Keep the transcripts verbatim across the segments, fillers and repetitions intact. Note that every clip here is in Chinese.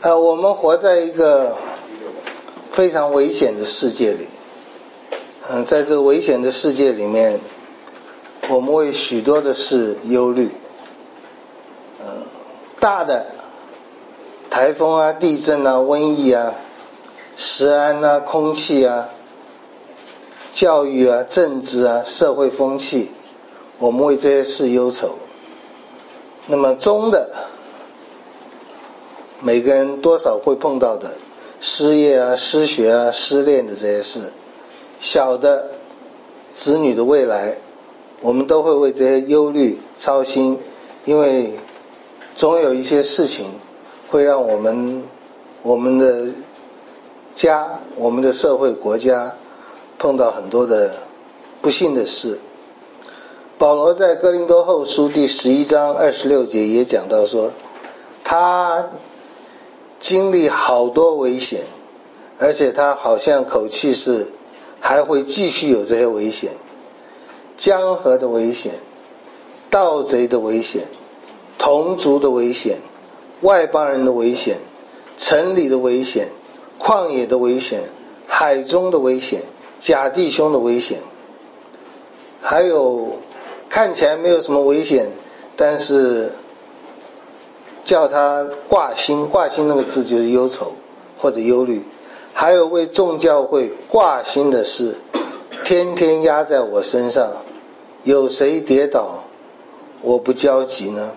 呃，我们活在一个非常危险的世界里。嗯、呃，在这个危险的世界里面，我们为许多的事忧虑。嗯、呃，大的台风啊、地震啊、瘟疫啊、食安啊、空气啊、教育啊、政治啊、社会风气，我们为这些事忧愁。那么中的，每个人多少会碰到的失业啊、失学啊、失恋的这些事，小的子女的未来，我们都会为这些忧虑操心，因为总有一些事情会让我们我们的家、我们的社会、国家碰到很多的不幸的事。保罗在哥林多后书第十一章二十六节也讲到说，他经历好多危险，而且他好像口气是还会继续有这些危险，江河的危险、盗贼的危险、同族的危险、外邦人的危险、城里的危险、旷野的危险、海中的危险、假弟兄的危险，还有看起来没有什么危险，但是叫他挂心，挂心那个字就是忧愁或者忧虑。还有为众教会挂心的事，天天压在我身上，有谁跌倒我不焦急呢？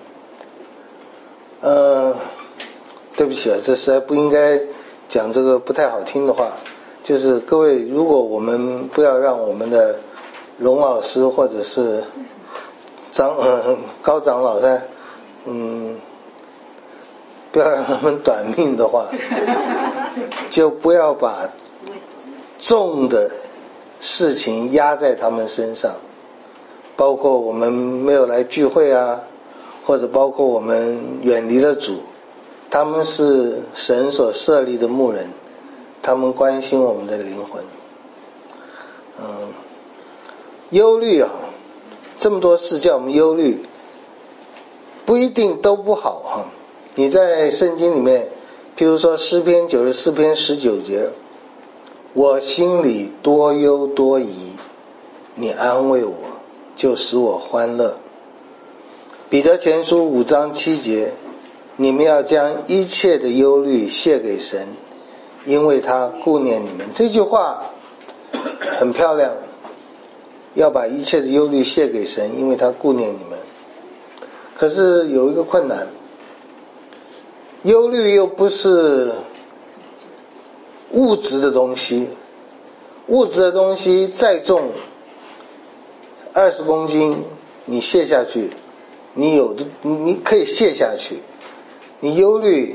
呃，对不起啊，这实在不应该讲这个不太好听的话。就是各位，如果我们不要让我们的荣老师或者是长呃高长老在嗯不要让他们短命的话，就不要把重的事情压在他们身上，包括我们没有来聚会啊，或者包括我们远离了主，他们是神所设立的牧人，他们关心我们的灵魂。嗯，忧虑啊，这么多事叫我们忧虑，不一定都不好哈、啊。你在圣经里面，譬如说诗篇九十四篇十九节，我心里多忧多疑，你安慰我，就使我欢乐。彼得前书五章七节，你们要将一切的忧虑卸给神，因为他顾念你们。这句话很漂亮，要把一切的忧虑卸给神，因为他顾念你们。可是有一个困难，忧虑又不是物质的东西，物质的东西再重二十公斤，你卸下去，你有的你可以卸下去。你忧虑，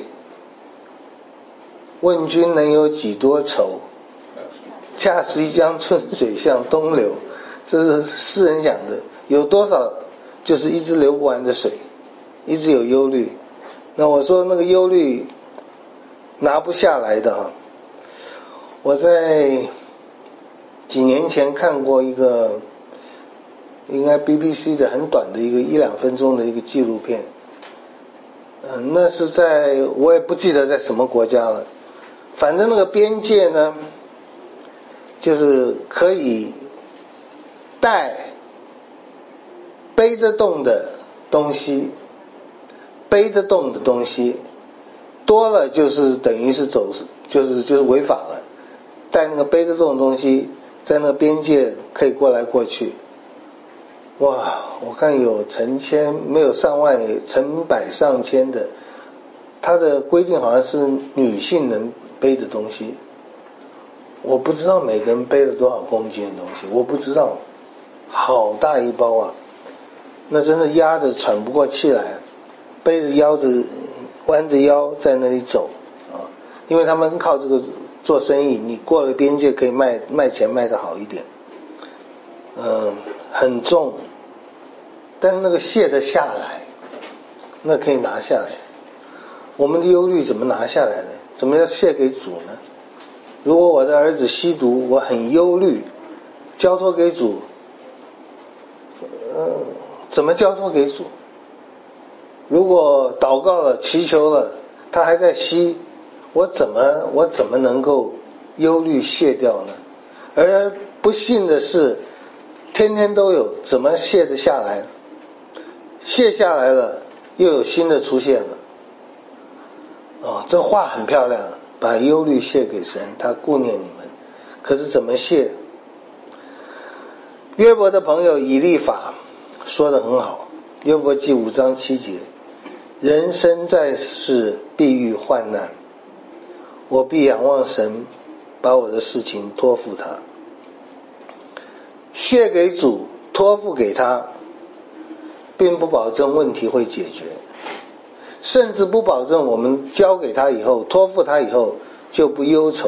问君能有几多愁？恰似一江春水向东流，这是诗人讲的。有多少就是一直流不完的水，一直有忧虑。那我说那个忧虑拿不下来的哈。我在几年前看过一个应该 B B C 的很短的一个一两分钟的一个纪录片，嗯，那是在我也不记得在什么国家了，反正那个边界呢，就是可以带背得动的东西，背得动的东西多了就是等于是走就是就是违法了。带那个背得动的东西在那个边界可以过来过去，哇，我看有成千没有上万，成百上千的，它的规定好像是女性能背的东西，我不知道每个人背了多少公斤的东西，我不知道，好大一包啊，那真的压得喘不过气来，背着腰子弯着腰在那里走啊，因为他们靠这个做生意，你过了边界可以卖卖钱卖得好一点，嗯，很重，但是那个卸得下来，那可以拿下来。我们的忧虑怎么拿下来呢？怎么要卸给主呢？如果我的儿子吸毒，我很忧虑，交托给主，呃，怎么交托给主？如果祷告了、祈求了，他还在吸， 我怎么我怎么能够忧虑卸掉呢？而不幸的是，天天都有，怎么卸得下来？卸下来了，又有新的出现了。哦，这话很漂亮，把忧虑卸给神，他顾念你们。可是怎么卸？约伯的朋友以利法说得很好，约伯记五章七节，人生在世必遇患难，我必仰望神，把我的事情托付他。卸给主，托付给他，并不保证问题会解决，甚至不保证我们交给他以后，托付他以后就不忧愁。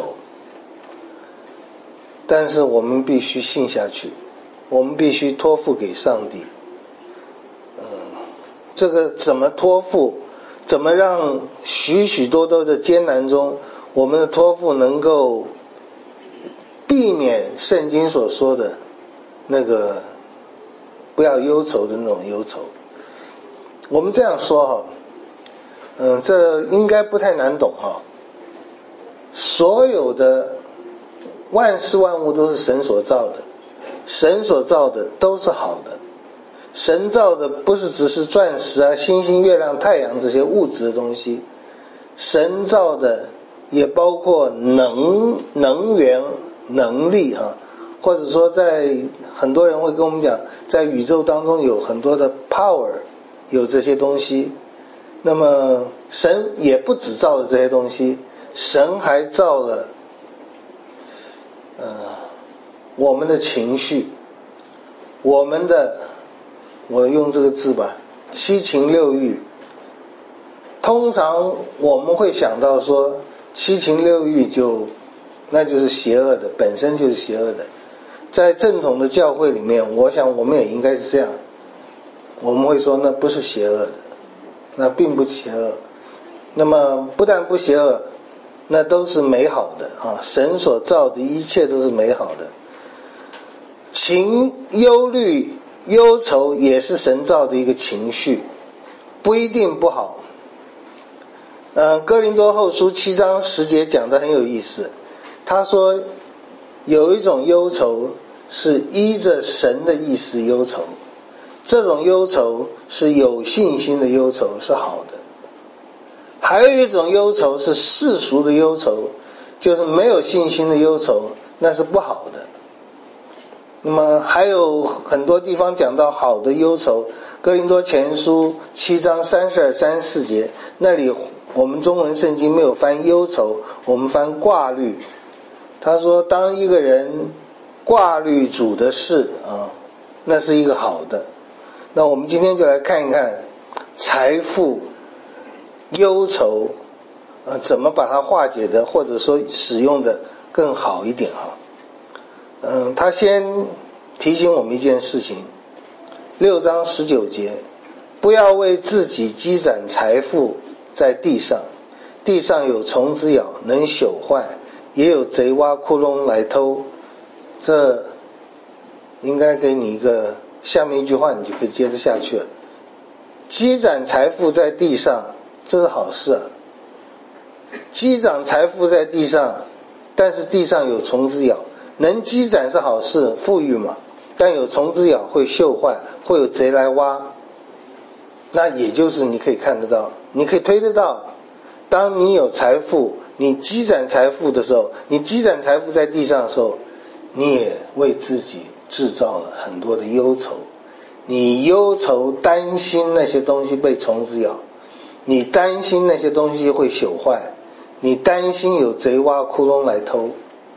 但是我们必须信下去，我们必须托付给上帝。嗯，这个怎么托付？怎么让许许多多的艰难中，我们的托付能够避免圣经所说的那个不要忧愁的那种忧愁？我们这样说哈，嗯，这应该不太难懂哈。所有的万事万物都是神所造的，神所造的都是好的。神造的不是只是钻石啊、星星、月亮、太阳这些物质的东西，神造的也包括能能源、能力哈，或者说在很多人会跟我们讲，在宇宙当中有很多的 power， 有这些东西。那么神也不只造了这些东西，神还造了呃我们的情绪，我们的我用这个字吧，七情六欲。通常我们会想到说七情六欲就那就是邪恶的，本身就是邪恶的。在正统的教会里面，我想我们也应该是这样，我们会说那不是邪恶的，那并不邪恶。那么不但不邪恶，那都是美好的啊！神所造的一切都是美好的。情、忧虑、忧愁也是神造的一个情绪，不一定不好。呃，哥林多后书七章十节讲得很有意思，他说有一种忧愁是依着神的意思忧愁，这种忧愁是有信心的忧愁，是好的。还有一种忧愁是世俗的忧愁，就是没有信心的忧愁，那是不好的。那么还有很多地方讲到好的忧愁，哥林多前书七章三十二、三十四节，那里我们中文圣经没有翻忧愁，我们翻挂虑。他说当一个人挂虑主的事啊，那是一个好的。那我们今天就来看一看财富忧愁呃，怎么把它化解的，或者说使用的更好一点哈。嗯，他先提醒我们一件事情，六章十九节，不要为自己积攒财富在地上，地上有虫子咬，能朽坏，也有贼挖窟窿来偷。这应该给你一个下面一句话，你就可以接着下去了。积攒财富在地上，这是好事啊。积攒财富在地上，但是地上有虫子咬，能积攒是好事，富裕嘛，但有虫子咬会锈坏，会有贼来挖。那也就是你可以看得到，你可以推得到，当你有财富，你积攒财富的时候，你积攒财富在地上的时候，你也为自己制造了很多的忧愁。你忧愁担心那些东西被虫子咬，你担心那些东西会朽坏，你担心有贼挖窟窿来偷。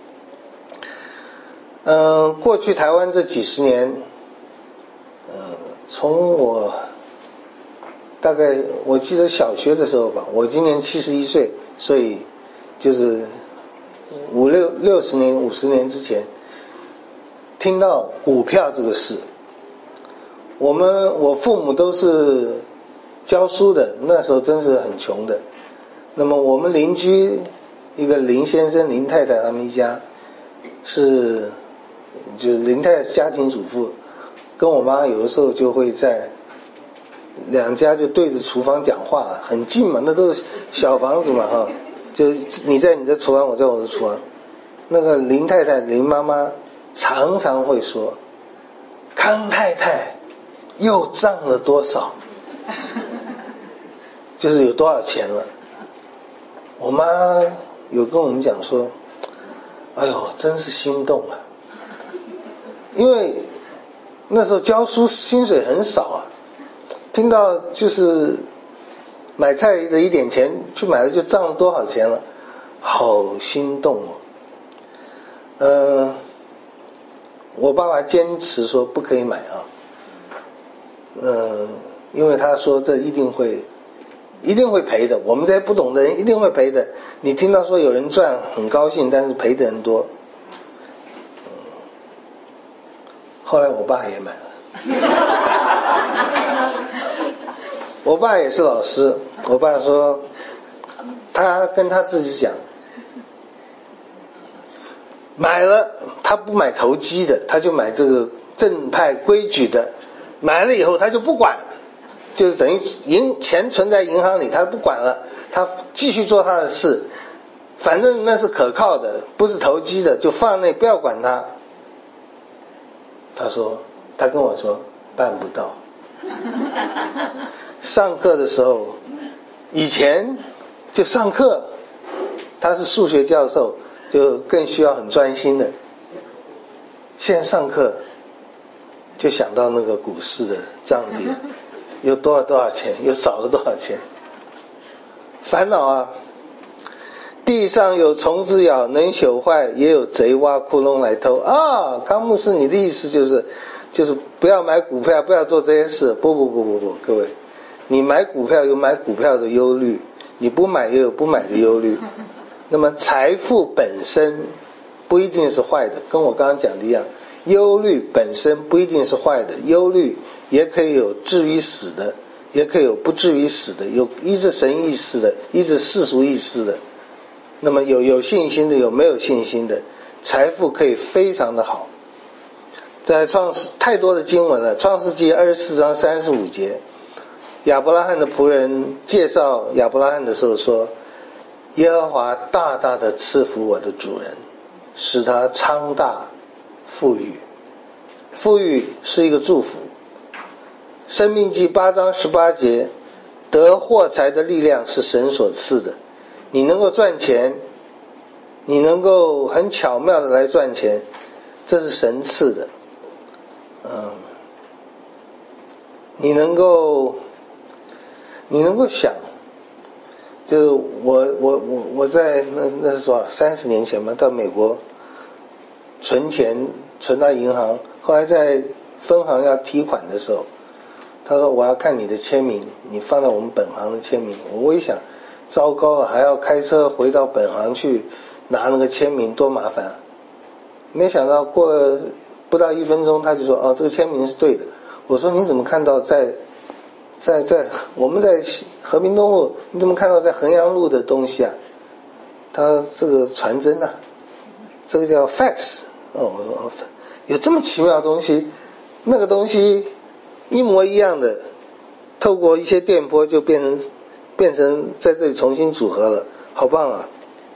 嗯，过去台湾这几十年，嗯，从我大概我记得小学的时候吧，我今年七十一岁，所以就是五六六十年、五十年之前，听到股票这个事，我们我父母都是教书的，那时候真是很穷的。那么我们邻居一个林先生、林太太他们一家是，就是林太太是家庭主妇，跟我妈有的时候就会在两家就对着厨房讲话，很近嘛，那都是小房子嘛哈， 就你在你的厨房，我在我的厨房。那个林太太林妈妈常常会说，康太太又涨了多少，就是有多少钱了。我妈有跟我们讲说，哎呦真是心动啊，因为那时候教书薪水很少啊，听到就是买菜的一点钱去买了就涨了多少钱了，好心动哦。呃，我爸爸坚持说不可以买啊，呃，因为他说这一定会一定会赔的，我们这些不懂的人一定会赔的。你听到说有人赚很高兴，但是赔的人多。嗯、后来我爸也买了。我爸也是老师，我爸说他跟他自己讲，买了他不买投机的，他就买这个正派规矩的，买了以后他就不管，就是等于银钱存在银行里，他不管了，他继续做他的事，反正那是可靠的，不是投机的，就放那不要管他。他说，他跟我说办不到。上课的时候，以前就上课，他是数学教授，就更需要很专心的。现在上课就想到那个股市的涨跌，有多少多少钱，又少了多少钱，烦恼啊！地上有虫子咬，能朽坏，也有贼挖窟窿来偷啊！康牧师，你的意思就是，就是不要买股票，不要做这些事。不不不不不，各位，你买股票有买股票的忧虑，你不买也有不买的忧虑。那么财富本身不一定是坏的，跟我刚刚讲的一样，忧虑本身不一定是坏的，忧虑也可以有至于死的，也可以有不至于死的，有依着神意思的，依着世俗意思的。那么有有信心的，有没有信心的，财富可以非常的好。在创世太多的经文了，创世纪二十四章三十五节，亚伯拉罕的仆人介绍亚伯拉罕的时候说，耶和华大大的赐福我的主人，使他昌大富裕。富裕是一个祝福。申命记八章十八节，得获财的力量是神所赐的。你能够赚钱，你能够很巧妙的来赚钱，这是神赐的。嗯，你能够你能够想，就是我我我我在那那是说三十年前嘛，到美国存钱存到银行，后来在分行要提款的时候，他说我要看你的签名，你放在我们本行的签名。我一想，糟糕了，还要开车回到本行去拿那个签名，多麻烦啊！没想到过了不到一分钟，他就说：“哦，这个签名是对的。”我说：“你怎么看到在在在我们在和平东路，你怎么看到在衡阳路的东西啊？”他这个传真啊，这个叫 fax。哦，我说有这么奇妙的东西，那个东西一模一样的，透过一些电波就变成。变成在这里重新组合了，好棒啊！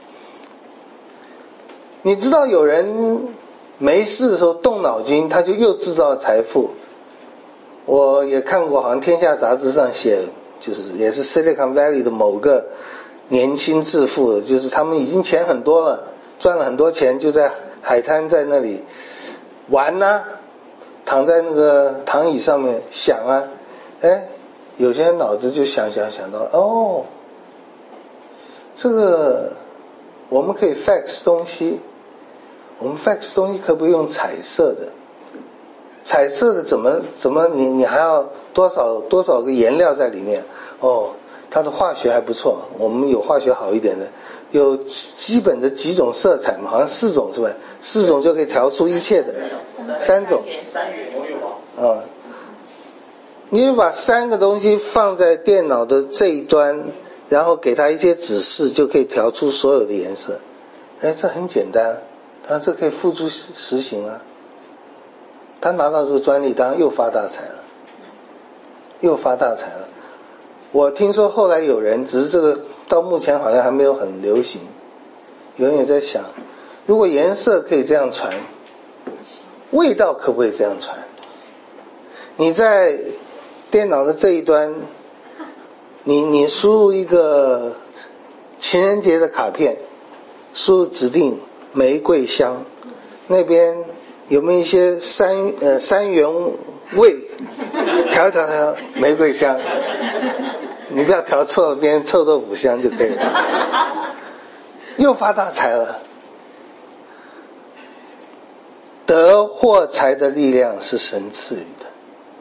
你知道有人没事的时候动脑筋，他就又制造财富。我也看过，好像天下杂志上写，就是也是 Silicon Valley 的某个年轻致富的，就是他们已经钱很多了，赚了很多钱，就在海滩在那里玩啊，躺在那个躺椅上面想啊，哎。有些人脑子就想想想到，哦，这个我们可以 fax 东西，我们 fax 东西可不可以用彩色的？彩色的怎么怎么你你还要多少多少个颜料在里面？哦，它的化学还不错，我们有化学好一点的，有基本的几种色彩嘛，好像四种是吧？四种就可以调出一切的，三种，啊。你就把三个东西放在电脑的这一端，然后给它一些指示，就可以调出所有的颜色。哎，这很简单，他这可以付诸实行啊。他拿到这个专利，当然又发大财了，又发大财了。我听说后来有人，只是这个到目前好像还没有很流行。有人也在想，如果颜色可以这样传，味道可不可以这样传？你在电脑的这一端，你你输入一个情人节的卡片，输入指定玫瑰香，那边有没有一些三呃三元味？调一调调玫瑰香，你不要调错了，变成臭豆腐香就可以了，又发大财了。得获财的力量是神赐予的。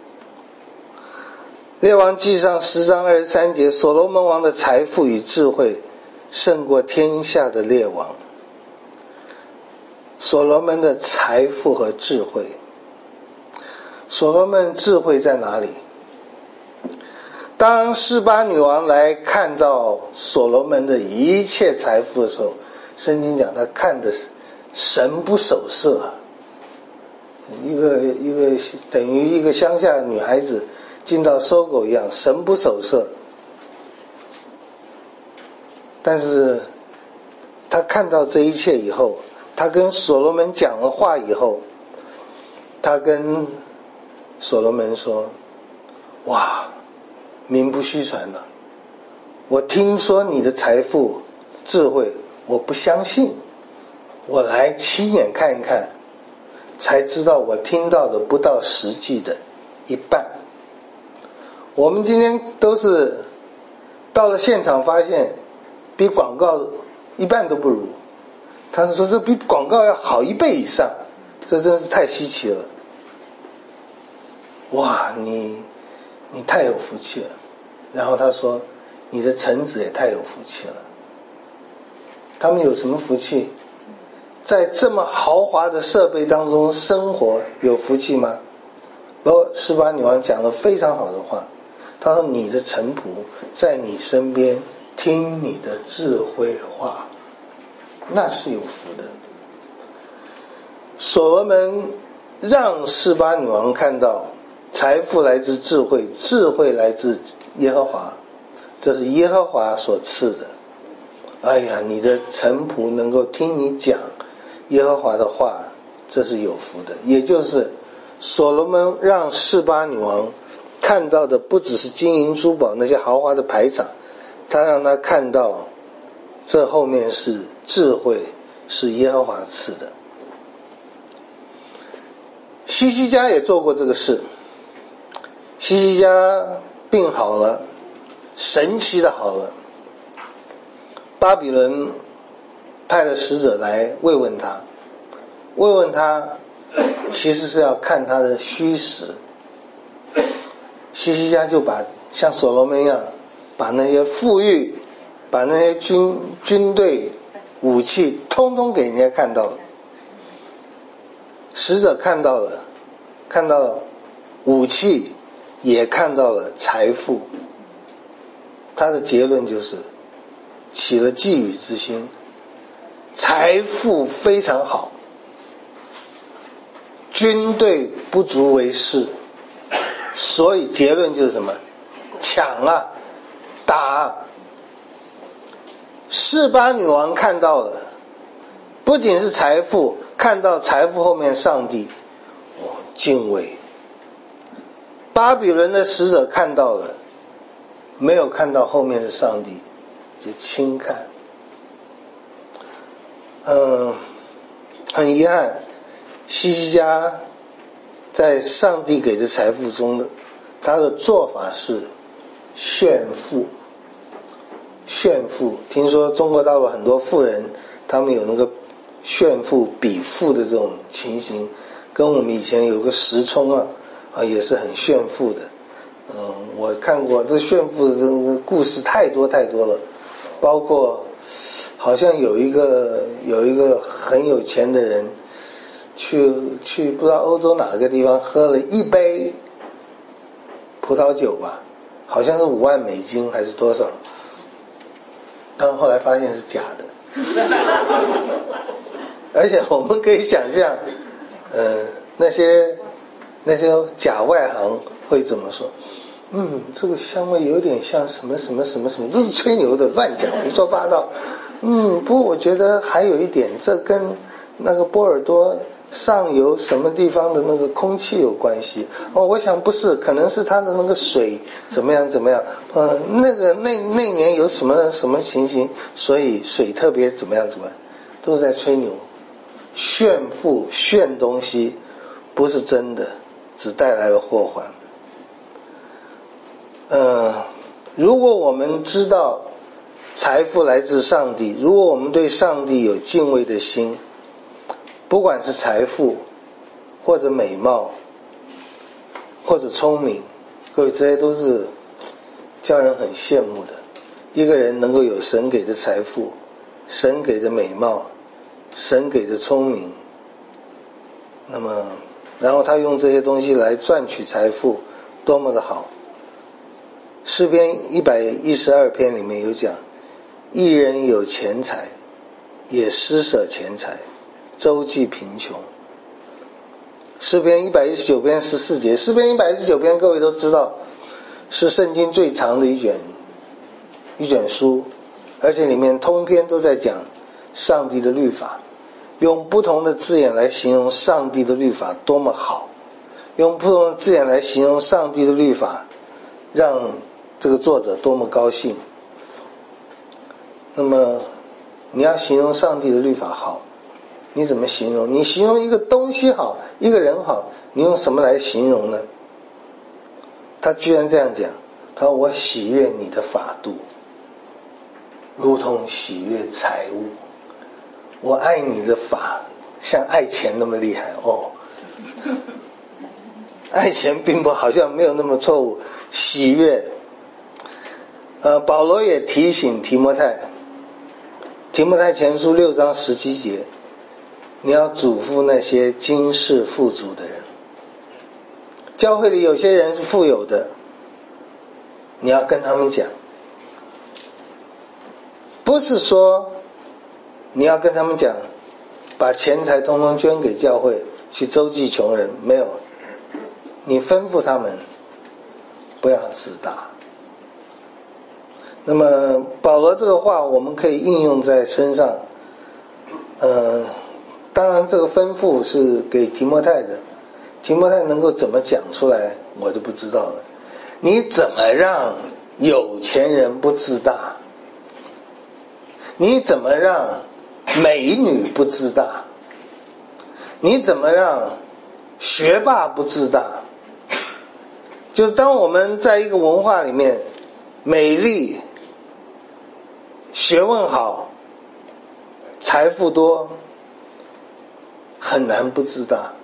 列王纪上十章二十三节，所罗门王的财富与智慧胜过天下的列王。所罗门的财富和智慧，所罗门智慧在哪里？当示巴女王来看到所罗门的一切财富的时候，圣经讲他看的神不守舍，一个一个等于一个乡下女孩子进到搜狗一样，神不守舍。但是他看到这一切以后，他跟所罗门讲了话以后，他跟所罗门说，哇，名不虚传了，我听说你的财富智慧，我不相信，我来亲眼看一看，才知道我听到的不到实际的一半。我们今天都是到了现场发现比广告一半都不如，他说这比广告要好一倍以上，这真是太稀奇了。哇，你你太有福气了。然后他说，你的臣子也太有福气了。他们有什么福气？在这么豪华的设备当中生活有福气吗？不过示巴女王讲了非常好的话，她说你的臣仆在你身边听你的智慧话，那是有福的。所罗门让示巴女王看到财富来自智慧，智慧来自耶和华，这是耶和华所赐的。哎呀，你的臣仆能够听你讲耶和华的话，这是有福的。也就是所罗门让示巴女王看到的不只是金银珠宝那些豪华的排场，他让她看到这后面是智慧，是耶和华赐的。希西家也做过这个事，希西家病好了，神奇的好了，巴比伦派了使者来慰问他，慰问他其实是要看他的虚实。希西家就把像所罗门一样，把那些富裕，把那些军军队武器通通给人家看到了。使者看到了，看到了武器，也看到了财富。他的结论就是起了觊觎之心，财富非常好，军队不足为事，所以结论就是什么？抢啊，打啊。示巴女王看到了，不仅是财富，看到财富后面上帝，哦，敬畏。巴比伦的使者看到了，没有看到后面的上帝，就轻看。嗯，很遗憾，希西家在上帝给的财富中的他的做法是炫富。炫富，听说中国大陆很多富人，他们有那个炫富比富的这种情形，跟我们以前有个石冲啊，啊也是很炫富的。嗯，我看过这炫富的这个故事太多太多了，包括好像有一个有一个很有钱的人，去去不知道欧洲哪个地方喝了一杯葡萄酒吧，好像是五万美金还是多少，但后来发现是假的。而且我们可以想象，呃，那些那些假外行会怎么说？ 嗯，这个香味有点像什么什么什么什么，都是吹牛的，乱讲，胡说八道。嗯，不过我觉得还有一点，这跟那个波尔多上游什么地方的那个空气有关系。哦，我想不是，可能是它的那个水怎么样怎么样。呃，那个那那年有什么什么情形，所以水特别怎么样怎么样，都是在吹牛，炫富炫东西，不是真的，只带来了祸患。呃，如果我们知道财富来自上帝，如果我们对上帝有敬畏的心，不管是财富或者美貌或者聪明，各位，这些都是叫人很羡慕的。一个人能够有神给的财富，神给的美貌，神给的聪明，那么然后他用这些东西来赚取财富，多么的好。诗篇一百一十二篇里面有讲，一人有钱财，也施舍钱财，周济贫穷。诗篇一百一十九篇十四节，诗篇一百一十九篇各位都知道，是圣经最长的一卷一卷书，而且里面通篇都在讲上帝的律法，用不同的字眼来形容上帝的律法多么好，用不同的字眼来形容上帝的律法让这个作者多么高兴。那么你要形容上帝的律法好，你怎么形容？你形容一个东西好，一个人好，你用什么来形容呢？他居然这样讲，他说我喜悦你的法度，如同喜悦财物。我爱你的法，像爱钱那么厉害哦。爱钱并不好像没有那么错误，喜悦。呃，保罗也提醒提摩太，提摩太前书六章十七节，你要嘱咐那些今世富足的人。教会里有些人是富有的，你要跟他们讲，不是说你要跟他们讲把钱财通通捐给教会去周济穷人，没有，你吩咐他们不要自大。那么保罗这个话我们可以应用在身上，呃，当然这个吩咐是给提摩太的，提摩太能够怎么讲出来我就不知道了。你怎么让有钱人不自大？你怎么让美女不自大？你怎么让学霸不自大？就是当我们在一个文化里面，美丽、学问好、财富多，很难不自大。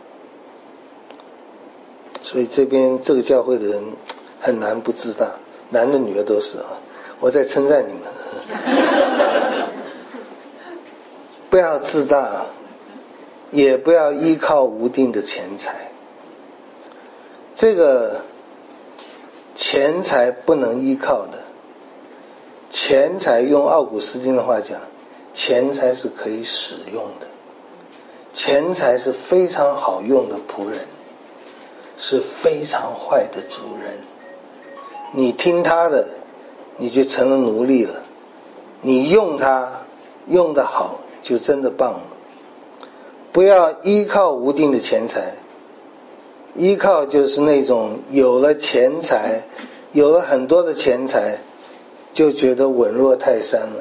所以这边这个教会的人很难不自大，男的女的都是啊。我在称赞你们，不要自大，也不要依靠无定的钱财。这个钱财不能依靠的，钱财用奥古斯丁的话讲，钱财是可以使用的，钱财是非常好用的仆人，是非常坏的主人。你听他的，你就成了奴隶了，你用它用得好就真的棒了。不要依靠无定的钱财，依靠就是那种有了钱财，有了很多的钱财，就觉得稳若泰山了。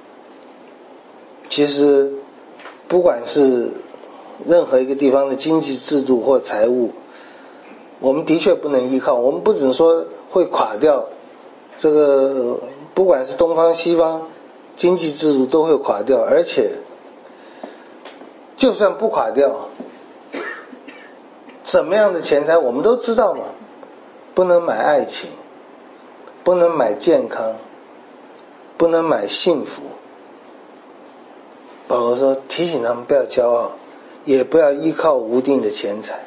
其实不管是任何一个地方的经济制度或财务，我们的确不能依靠，我们不只说会垮掉，这个不管是东方西方经济制度都会垮掉，而且就算不垮掉，怎么样的钱财我们都知道嘛，不能买爱情，不能买健康，不能买幸福。保罗说提醒他们不要骄傲，也不要依靠无定的钱财，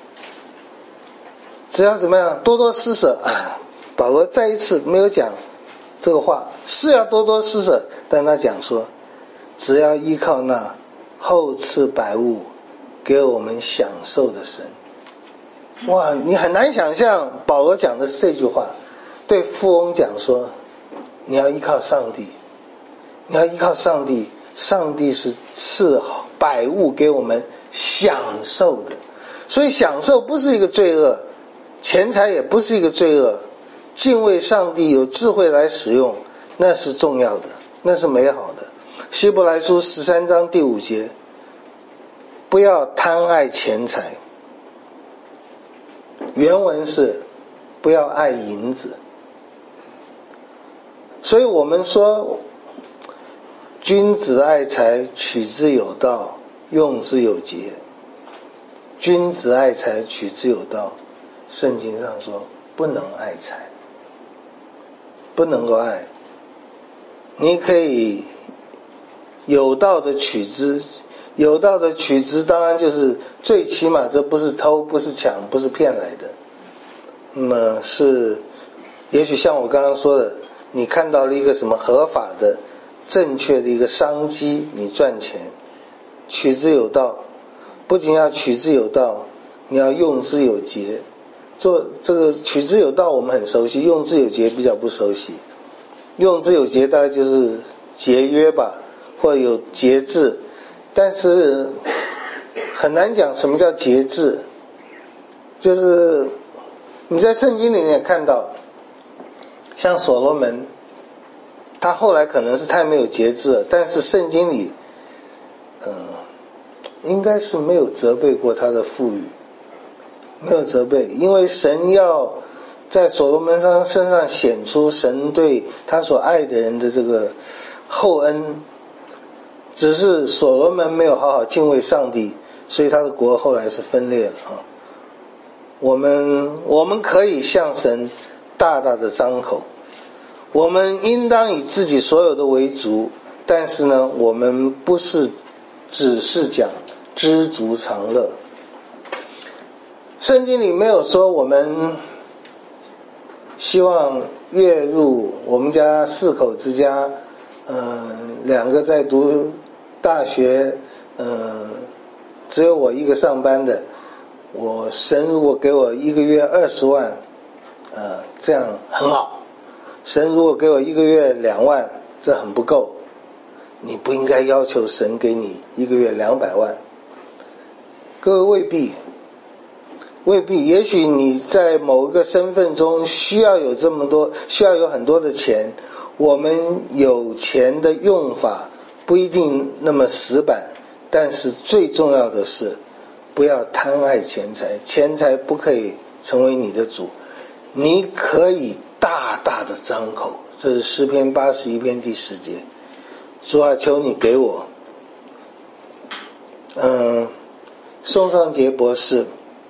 只要怎么样多多施舍啊。保罗再一次没有讲这个话，是要多多施舍，但他讲说只要依靠那厚赐百物给我们享受的神。哇，你很难想象保罗讲的是这句话， 对富翁讲说，你要依靠上帝，你要依靠上帝，上帝是赐百物给我们享受的，所以享受不是一个罪恶，钱财也不是一个罪恶，敬畏上帝有智慧来使用，那是重要的，那是美好的。希伯来书十三章第五节，不要贪爱钱财，原文是不要爱银子。所以我们说，君子爱财，取之有道，用之有节。君子爱财，取之有道，圣经上说不能爱财，不能够爱。你可以有道的取之，有道的取之当然就是最起码这不是偷，不是抢，不是骗来的。那么是也许像我刚刚说的，你看到了一个什么合法的正确的一个商机，你赚钱，取之有道，不仅要取之有道，你要用之有节。做这个取之有道我们很熟悉，用之有节比较不熟悉。用之有节大概就是节约吧，或者有节制，但是很难讲什么叫节制。就是你在圣经里面看到，像所罗门，他后来可能是太没有节制了，但是圣经里嗯、呃，应该是没有责备过他的富裕，没有责备，因为神要在所罗门上身上显出神对他所爱的人的这个厚恩，只是所罗门没有好好敬畏上帝，所以他的国后来是分裂了啊。我们我们可以向神大大的张口，我们应当以自己所有的为足，但是呢，我们不是只是讲知足常乐。圣经里没有说我们希望月入，我们家四口之家，呃，两个在读大学，呃，只有我一个上班的，我神如果给我一个月二十万，呃，这样很好。神如果给我一个月两万，这很不够。你不应该要求神给你一个月两百万。各位未必。未必，也许你在某一个身份中需要有这么多，需要有很多的钱，我们有钱的用法不一定那么死板，但是最重要的是不要贪爱钱财，钱财不可以成为你的主，你可以大大的张口，这是诗篇八十一篇第十节，主啊，求你给我。嗯，宋尚杰博士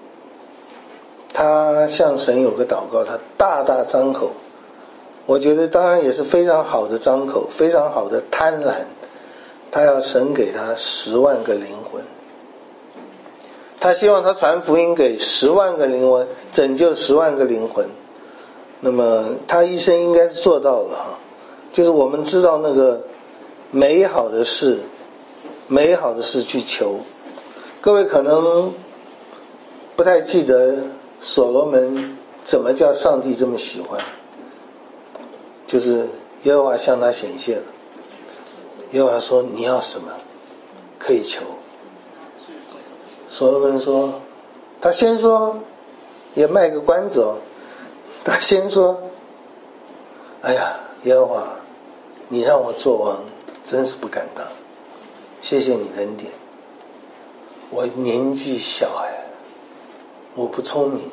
他向神有个祷告，他大大张口，我觉得当然也是非常好的张口，非常好的贪婪，他要神给他十万个灵魂，他希望他传福音给十万个灵魂，拯救十万个灵魂。那么他一生应该是做到了哈，就是我们知道那个美好的事，美好的事去求。各位可能不太记得所罗门怎么叫上帝这么喜欢，就是耶和华向他显现了，耶和华说你要什么可以求。所罗门说，他先说也卖个关子哦，他先说，哎呀耶和华，你让我做王真是不敢当，谢谢你的恩典，我年纪小哎，我不聪明，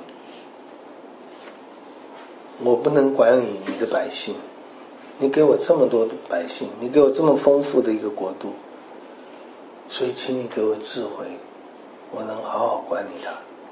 我不能管理你的百姓，你给我这么多的百姓，你给我这么丰富的一个国度，所以请你给我智慧，我能好好管理它。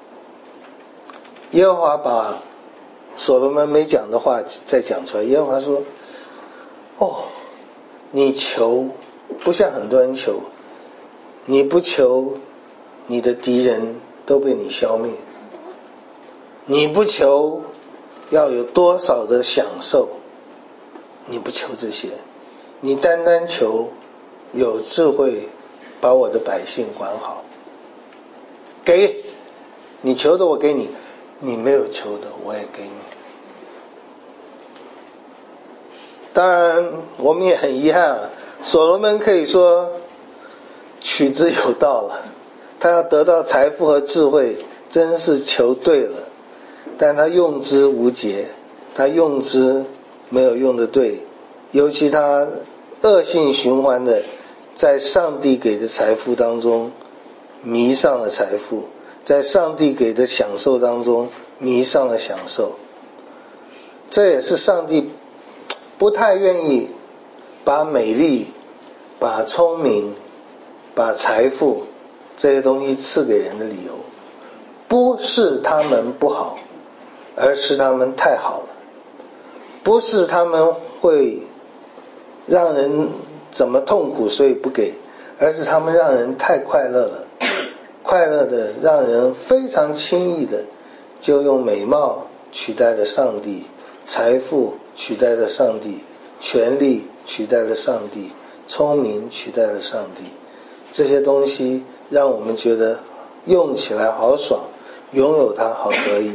耶和华把所罗门没讲的话再讲出来，耶和华说，哦，你求不像很多人求，你不求你的敌人都被你消灭，你不求要有多少的享受，你不求这些，你单单求有智慧把我的百姓管好，给你求的我给你，你没有求的我也给你。 当然我们也很遗憾啊，所罗门可以说取之有道了，他要得到财富和智慧真是求对了，但他用之无节，他用之没有用的对，尤其他恶性循环的在上帝给的财富当中迷上了财富，在上帝给的享受当中迷上了享受。这也是上帝不太愿意把美丽、把聪明、把财富这些东西赐给人的理由。不是他们不好，而是他们太好了。不是他们会让人怎么痛苦所以不给，而是他们让人太快乐了，快乐的让人非常轻易的就用美貌取代了上帝，财富取代了上帝，权力取代了上帝，聪明取代了上帝。这些东西让我们觉得用起来好爽，拥有它好得意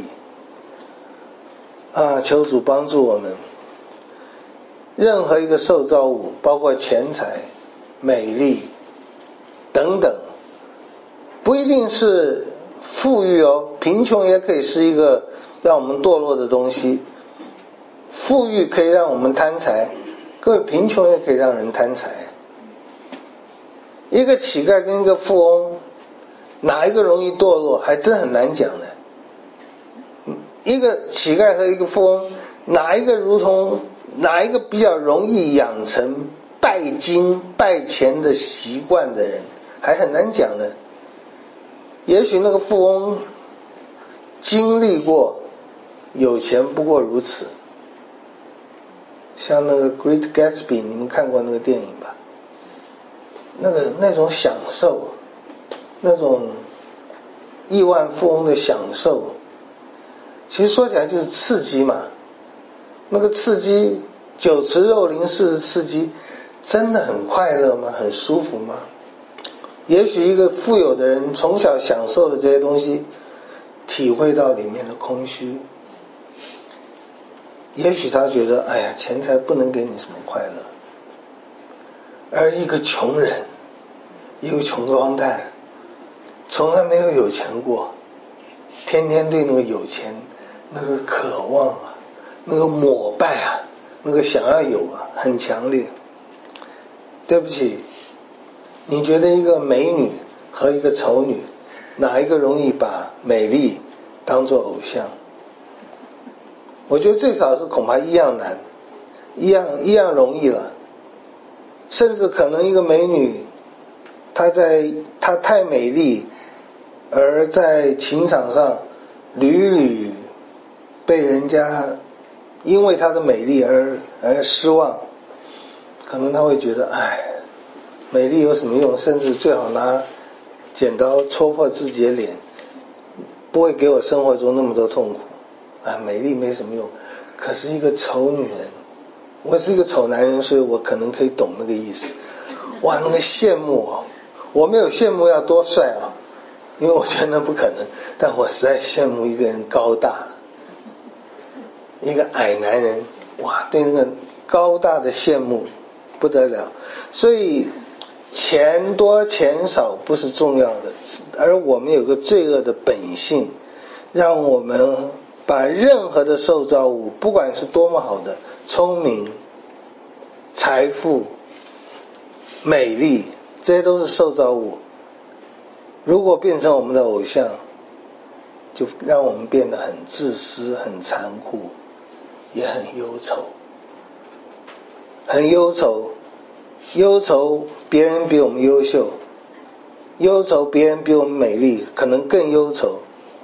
啊！求主帮助我们，任何一个受造物，包括钱财、美丽等等，不一定是富裕哦，贫穷也可以是一个让我们堕落的东西。富裕可以让我们贪财，各位，贫穷也可以让人贪财。一个乞丐跟一个富翁，哪一个容易堕落，还真很难讲的。一个乞丐和一个富翁，哪一个如同哪一个比较容易养成拜金拜钱的习惯的人，还很难讲的。也许那个富翁经历过有钱不过如此，像那个 Great Gatsby， 你们看过那个电影吧？那个那种享受，那种亿万富翁的享受，其实说起来就是刺激嘛。那个刺激，酒池肉林式的刺激，真的很快乐吗？很舒服吗？也许一个富有的人从小享受的这些东西，体会到里面的空虚。也许他觉得，哎呀，钱财不能给你什么快乐。而一个穷人，一个穷光蛋，从来没有有钱过，天天对那个有钱那个渴望啊，那个膜拜啊，那个想要有啊，很强烈。对不起，你觉得一个美女和一个丑女，哪一个容易把美丽当作偶像？我觉得最少是恐怕一样难，一样一样容易了。甚至可能一个美女，她在她太美丽，而在情场上屡屡被人家因为她的美丽而而失望，可能她会觉得，哎，美丽有什么用？甚至最好拿剪刀戳破自己的脸，不会给我生活中那么多痛苦。啊，美丽没什么用。可是一个丑女人，我是一个丑男人，所以我可能可以懂那个意思。哇，那个羡慕哦，我没有羡慕要多帅啊，因为我觉得那不可能。但我实在羡慕一个人高大，一个矮男人，哇，对那个高大的羡慕不得了。所以钱多钱少不是重要的，而我们有个罪恶的本性，让我们把任何的受造物，不管是多么好的聪明、财富、美丽，这些都是受造物，如果变成我们的偶像，就让我们变得很自私、很残酷，也很忧愁。很忧愁，忧愁别人比我们优秀，忧愁别人比我们美丽，可能更忧愁。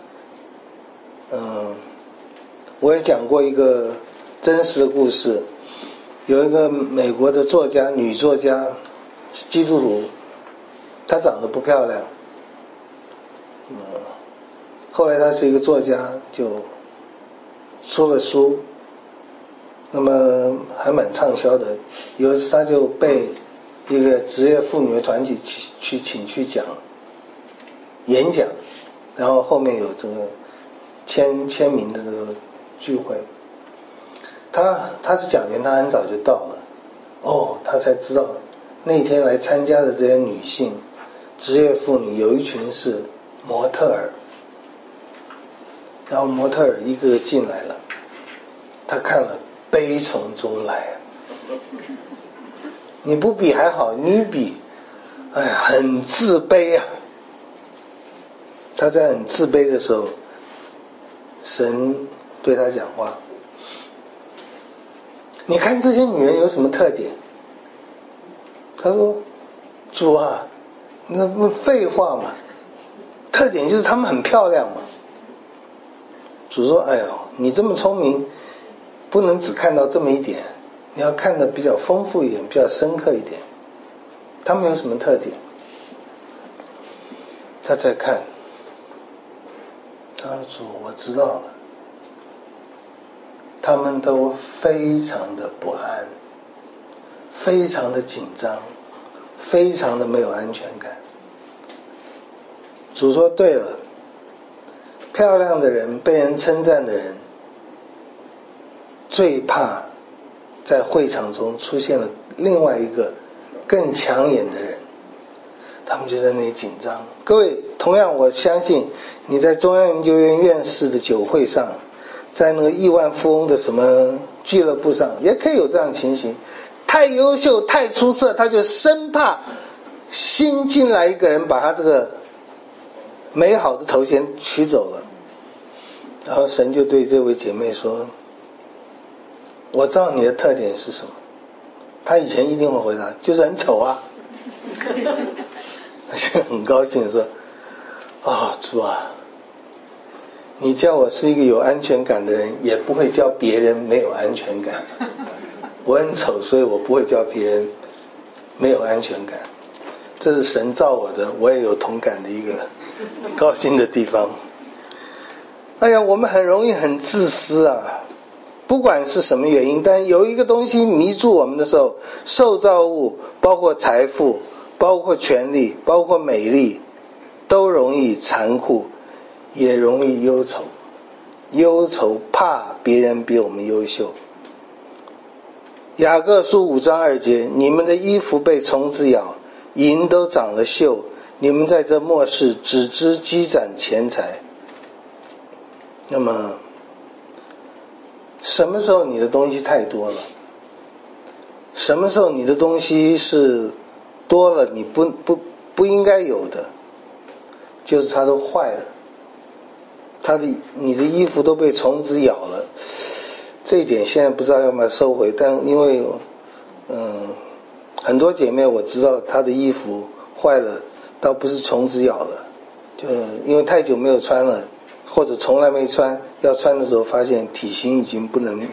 嗯，我也讲过一个真实的故事，有一个美国的作家，女作家，基督徒，她长得不漂亮，嗯，后来她是一个作家，就出了书，那么还蛮畅销的。有一次她就被一个职业妇女的团体去去请去讲演讲，然后后面有这个签签名的这个聚会。 他他是讲员，他很早就到了。哦，他才知道那天来参加的这些女性职业妇女有一群是模特儿，然后模特儿一个个进来了，他看了悲从中来。你不比还好，你比，哎呀，很自卑啊。他在很自卑的时候，神对他讲话，你看这些女人有什么特点？他说，主啊，那不废话嘛，特点就是她们很漂亮嘛。主说，哎呦，你这么聪明，不能只看到这么一点，你要看得比较丰富一点，比较深刻一点。她们有什么特点？他在看，他说，主，我知道了，他们都非常的不安，非常的紧张，非常的没有安全感。主说，对了，漂亮的人，被人称赞的人，最怕在会场中出现了另外一个更抢眼的人，他们就在那里紧张。各位，同样我相信你在中央研究院院士的酒会上，在那个亿万富翁的什么俱乐部上，也可以有这样的情形。太优秀太出色，他就生怕新进来一个人把他这个美好的头衔取走了。然后神就对这位姐妹说，我知道你的特点是什么。她以前一定会回答，就是很丑啊。她现在很高兴说，哦，主啊，你叫我是一个有安全感的人，也不会叫别人没有安全感。我很丑，所以我不会叫别人没有安全感。这是神造我的，我也有同感的一个高兴的地方。哎呀，我们很容易很自私啊，不管是什么原因，但有一个东西迷住我们的时候，受造物包括财富，包括权力，包括美丽，都容易残酷，也容易忧愁。忧愁怕别人比我们优秀。雅各书五章二节，你们的衣服被虫子咬，银都长了锈，你们在这末世只知积攒钱财。那么什么时候你的东西太多了？什么时候你的东西是多了你不不不应该有的？就是它都坏了，它的你的衣服都被虫子咬了。这一点现在不知道要不要收回，但因为嗯很多姐妹我知道她的衣服坏了，倒不是虫子咬了，就因为太久没有穿了，或者从来没穿，要穿的时候发现体型已经不能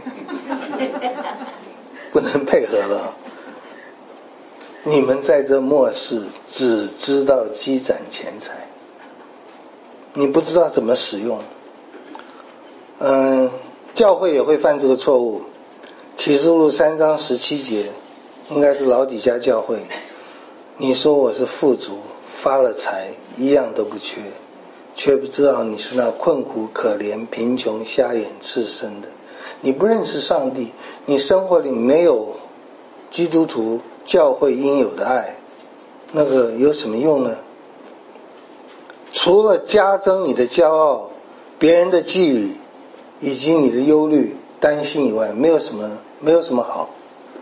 不能配合了。你们在这末世只知道积攒钱财，你不知道怎么使用。嗯，教会也会犯这个错误。启示录三章十七节，应该是老底嘉教会。你说我是富足，发了财，一样都不缺，却不知道你是那困苦可怜贫穷瞎眼赤身的。你不认识上帝，你生活里没有基督徒教会应有的爱，那个有什么用呢？除了加增你的骄傲，别人的觊觎，以及你的忧虑担心以外，没有什么没有什么好。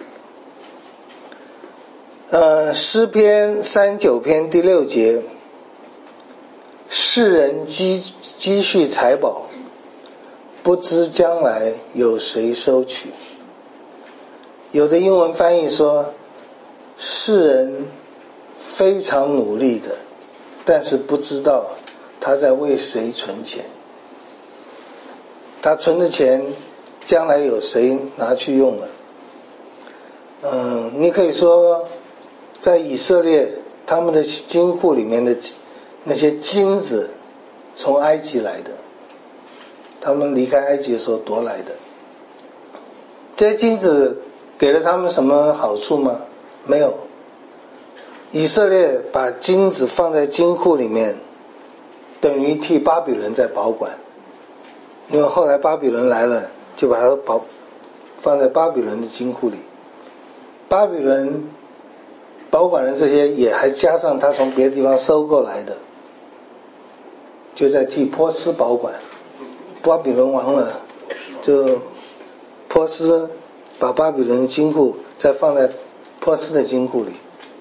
呃，诗篇三九篇第六节，世人积积蓄财宝，不知将来有谁收取。有的英文翻译说，世人非常努力的，但是不知道他在为谁存钱。他存的钱将来有谁拿去用了。嗯，你可以说在以色列他们的金库里面的那些金子从埃及来的，他们离开埃及的时候夺来的。这些金子给了他们什么好处吗？没有。以色列把金子放在金库里面，等于替巴比伦在保管，因为后来巴比伦来了，就把它保放在巴比伦的金库里。巴比伦保管的这些也还加上他从别的地方收购来的，就在替波斯保管。巴比伦亡了，就波斯把巴比伦的金库再放在波斯的金库里。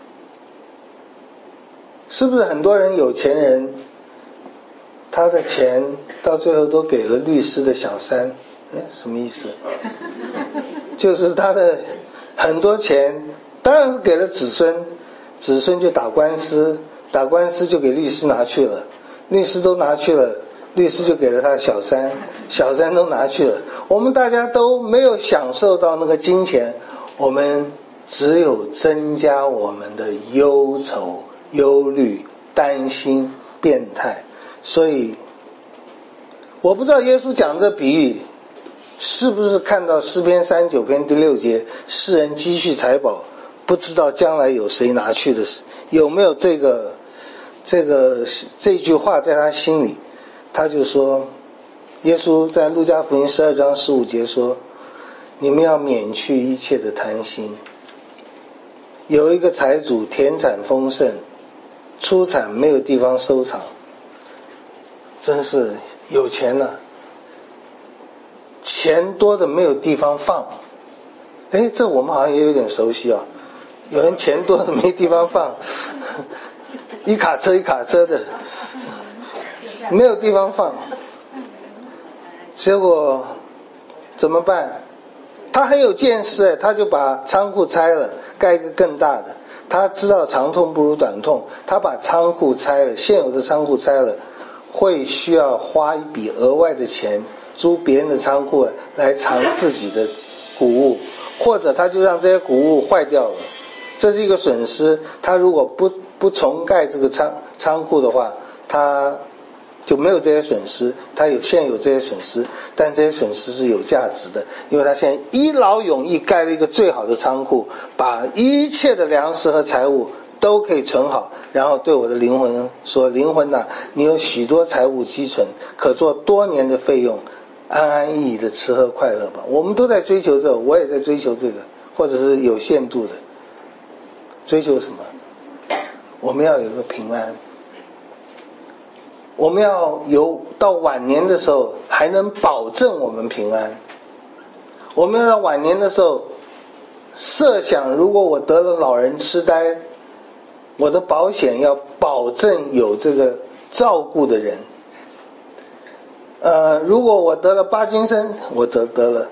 是不是很多人有钱人，他的钱到最后都给了律师的小三？哎，什么意思？就是他的很多钱当然是给了子孙，子孙就打官司，打官司就给律师拿去了，律师都拿去了，律师就给了他的小三，小三都拿去了。我们大家都没有享受到那个金钱，我们只有增加我们的忧愁、忧虑、担心、变态。所以我不知道耶稣讲这比喻是不是看到诗篇三十九篇第六节，世人积蓄财宝，不知道将来有谁拿去的，有没有这个这个这句话在他心里？他就说，耶稣在路加福音十二章十五节说，你们要免去一切的贪心。有一个财主田产丰盛，出产没有地方收藏，真是有钱了，钱多的没有地方放。哎，这我们好像也有点熟悉啊。有人钱多的没地方放，一卡车一卡车的，没有地方放。结果怎么办？他很有见识，他就把仓库拆了，盖一个更大的。他知道长痛不如短痛，他把仓库拆了，现有的仓库拆了，会需要花一笔额外的钱租别人的仓库来藏自己的谷物，或者他就让这些谷物坏掉了，这是一个损失。他如果不不重盖这个仓仓库的话，他就没有这些损失。他有现有这些损失，但这些损失是有价值的，因为他现在一劳永逸盖了一个最好的仓库，把一切的粮食和财物都可以存好，然后对我的灵魂说，灵魂啊，你有许多财物积存，可做多年的费用，安安逸逸的吃喝快乐吧。我们都在追求这个，我也在追求这个，或者是有限度的追求什么？我们要有一个平安，我们要有到晚年的时候还能保证我们平安。我们要到晚年的时候设想，如果我得了老人痴呆，我的保险要保证有这个照顾的人。呃，如果我得了帕金森，我得得了，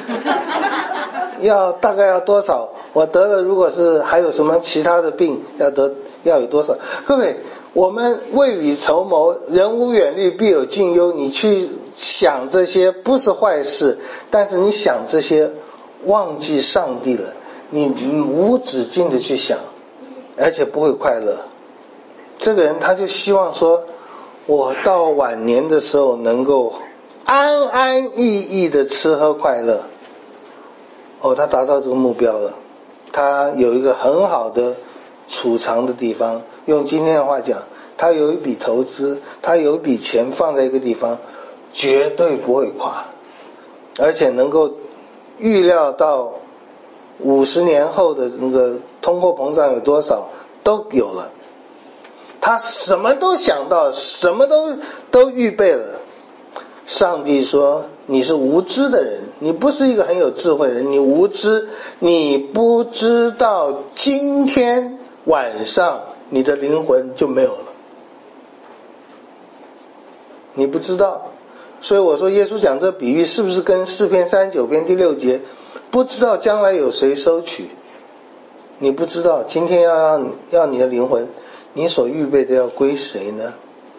要大概要多少？我得了，如果是还有什么其他的病，要得要有多少？各位，我们未雨绸缪，人无远虑，必有近忧。你去想这些不是坏事，但是你想这些，忘记上帝了，你无止境的去想，而且不会快乐。这个人他就希望说，我到晚年的时候能够安安逸逸的吃喝快乐。哦，他达到这个目标了，他有一个很好的储藏的地方。用今天的话讲，他有一笔投资，他有一笔钱放在一个地方，绝对不会垮，而且能够预料到五十年后的那个通货膨胀有多少都有了。他什么都想到，什么都都预备了。上帝说，你是无知的人，你不是一个很有智慧的人，你无知，你不知道今天晚上你的灵魂就没有了，你不知道。所以我说耶稣讲这比喻是不是跟诗篇三十九篇第六节，不知道将来有谁收取，你不知道今天要让要你的灵魂，你所预备的要归谁呢？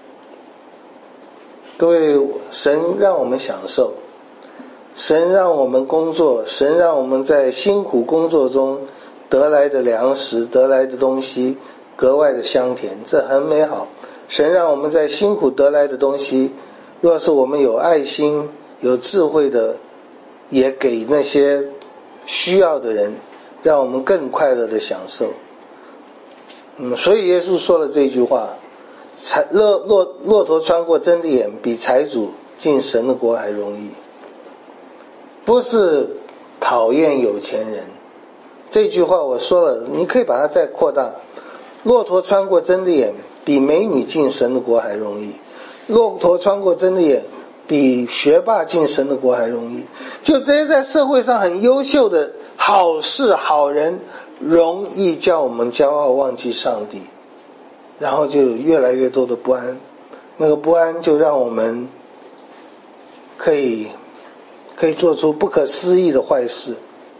各位，神让我们享受，神让我们工作，神让我们在辛苦工作中得来的粮食，得来的东西格外的香甜，这很美好。神让我们在辛苦得来的东西，若是我们有爱心有智慧的，也给那些需要的人，让我们更快乐的享受。嗯，所以耶稣说了这句话，财骆骆骆驼穿过针的眼，比财主进神的国还容易。不是讨厌有钱人。这句话我说了，你可以把它再扩大。骆驼穿过针的眼，比美女进神的国还容易。骆驼穿过针的眼，比学霸进神的国还容易。就这些在社会上很优秀的好事好人，容易叫我们骄傲忘记上帝，然后就有越来越多的不安。那个不安就让我们可以可以做出不可思议的坏事。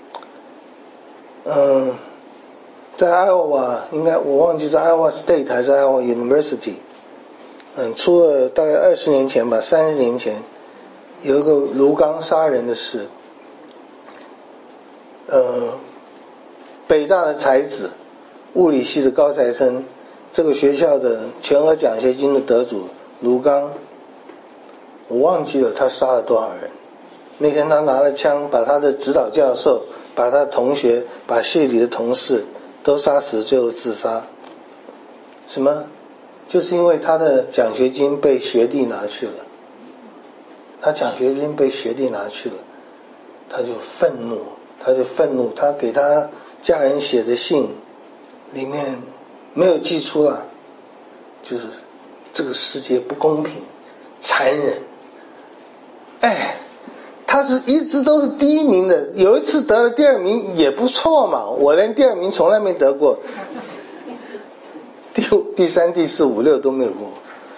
嗯，在 Iowa 应该我忘记是 Iowa State 还是 Iowa University， 嗯，出了大概二十年前吧，三十年前有一个卢刚杀人的事。呃，北大的才子，物理系的高材生，这个学校的全额奖学金的得主卢刚，我忘记了他杀了多少人。那天他拿了枪，把他的指导教授，把他的同学，把系里的同事都杀死，最后自杀。什么？就是因为他的奖学金被学弟拿去了。他奖学金被学弟拿去了，他就愤怒，他就愤怒，他给他家人写的信里面没有寄出了，就是这个世界不公平，残忍。哎，他是一直都是第一名的，有一次得了第二名也不错嘛，我连第二名从来没得过，第五、第三、第四、五六都没有过。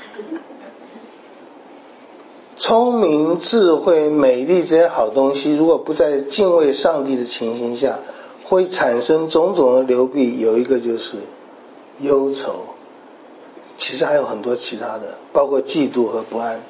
聪明、智慧、美丽这些好东西，如果不在敬畏上帝的情形下，会产生种种的流弊。有一个就是忧愁，其实还有很多其他的，包括嫉妒和不安。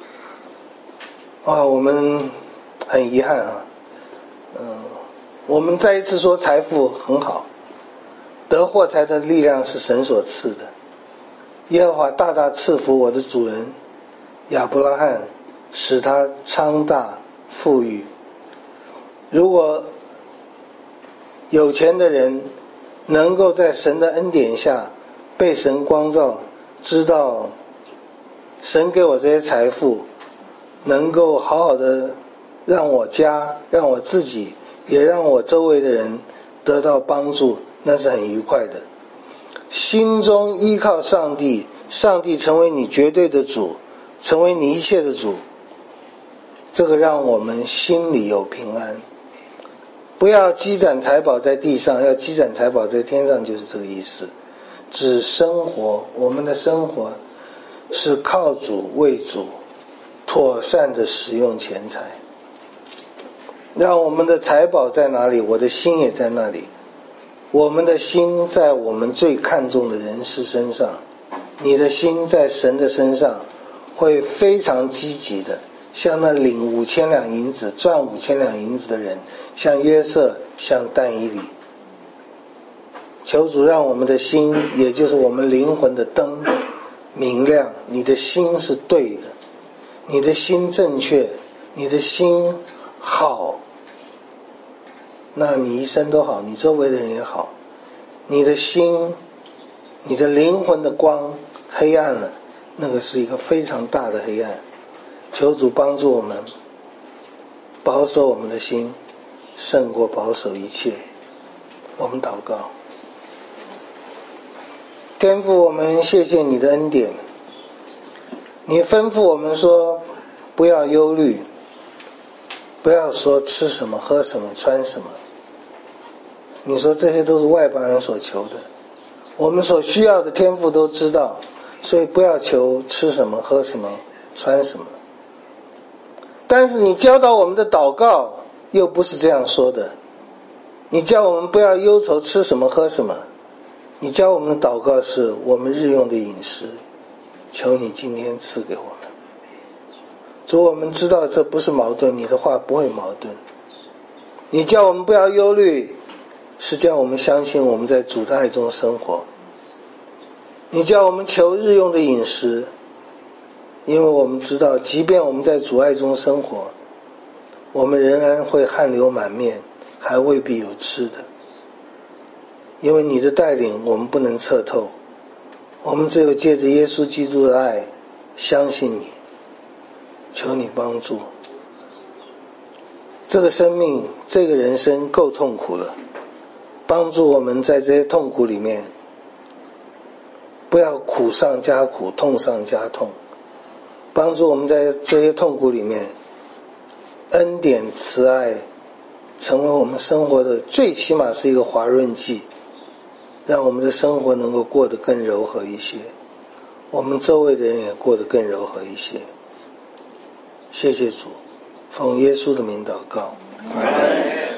哇，我们很遗憾啊，嗯，我们再一次说财富很好，得获财的力量是神所赐的。耶和华大大赐福我的主人亚伯拉罕，使他昌大富裕。如果有钱的人能够在神的恩典下被神光照，知道神给我这些财富能够好好的让我家，让我自己，也让我周围的人得到帮助，那是很愉快的。心中依靠上帝，上帝成为你绝对的主，成为你一切的主，这个让我们心里有平安。不要积攒财宝在地上，要积攒财宝在天上，就是这个意思。指生活，我们的生活是靠主为主，妥善的使用钱财。让我们的财宝在哪里，我的心也在那里。我们的心在我们最看重的人士身上，你的心在神的身上，会非常积极的，像那领五千两银子赚五千两银子的人，像约瑟，像但以理。求主让我们的心，也就是我们灵魂的灯明亮。你的心是对的，你的心正确，你的心好，那你一生都好，你周围的人也好。你的心，你的灵魂的光黑暗了，那个是一个非常大的黑暗。求主帮助我们保守我们的心，胜过保守一切。我们祷告。天父，我们谢谢你的恩典，你吩咐我们说不要忧虑，不要说吃什么喝什么穿什么，你说这些都是外邦人所求的，我们所需要的天父都知道，所以不要求吃什么喝什么穿什么。但是你教导我们的祷告又不是这样说的，你叫我们不要忧愁吃什么喝什么，你教我们的祷告是我们日用的饮食，求你今天赐给我们。主，我们知道这不是矛盾，你的话不会矛盾。你叫我们不要忧虑，是叫我们相信我们在主的爱中生活。你叫我们求日用的饮食，因为我们知道即便我们在主爱中生活，我们仍然会汗流满面，还未必有吃的。因为你的带领我们不能测透，我们只有借着耶稣基督的爱相信你。求你帮助， 这个生命，这个人生够痛苦了，帮助我们在这些痛苦里面不要苦上加苦，痛上加痛，帮助我们在这些痛苦里面恩典慈爱成为我们生活的最起码是一个滑润剂，让我们的生活能够过得更柔和一些，我们周围的人也过得更柔和一些。谢谢主，奉耶稣的名祷告，阿们。